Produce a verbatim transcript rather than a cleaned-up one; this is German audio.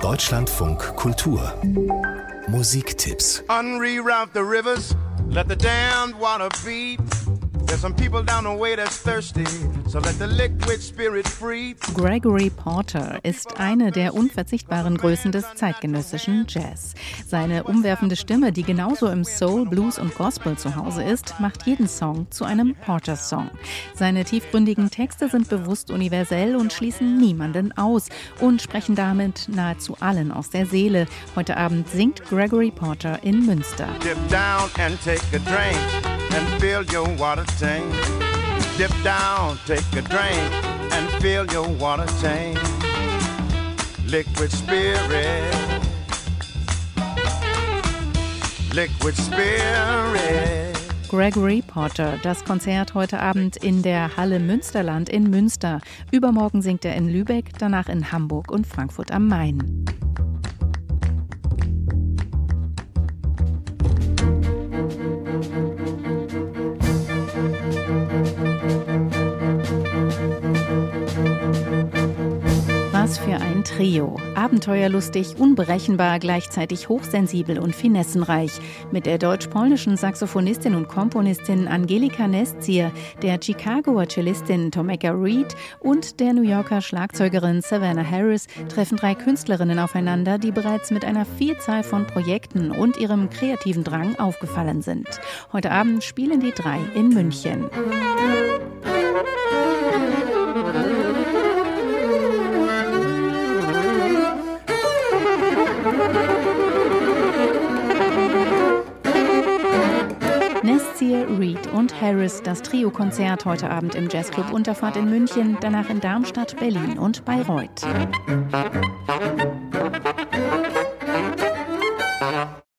Deutschlandfunk Kultur Musiktipps. Unreroute the rivers, let the damned water beat. There's some people down the way that's thirsty, so let the liquid spirit free. Gregory Porter ist eine der unverzichtbaren Größen des zeitgenössischen Jazz. Seine umwerfende Stimme, die genauso im Soul, Blues und Gospel zu Hause ist, macht jeden Song zu einem Porter-Song. Seine tiefgründigen Texte sind bewusst universell und schließen niemanden aus und sprechen damit nahezu allen aus der Seele. Heute Abend singt Gregory Porter in Münster. Dip down and take a drink and fill your water tank. Dip down, take a drink and fill your water tank. Liquid spirit, liquid spirit. Gregory Porter, das Konzert heute Abend in der Halle Münsterland in Münster. Übermorgen singt er in Lübeck, danach in Hamburg und Frankfurt am Main. Was für ein Trio. Abenteuerlustig, unberechenbar, gleichzeitig hochsensibel und finessenreich. Mit der deutsch-polnischen Saxophonistin und Komponistin Angelika Nescier, der Chicagoer Cellistin Tomeka Reed und der New Yorker Schlagzeugerin Savannah Harris treffen drei Künstlerinnen aufeinander, die bereits mit einer Vielzahl von Projekten und ihrem kreativen Drang aufgefallen sind. Heute Abend spielen die drei in München. Nescier, Reed und Harris, das Trio-Konzert heute Abend im Jazzclub Unterfahrt in München, danach in Darmstadt, Berlin und Bayreuth.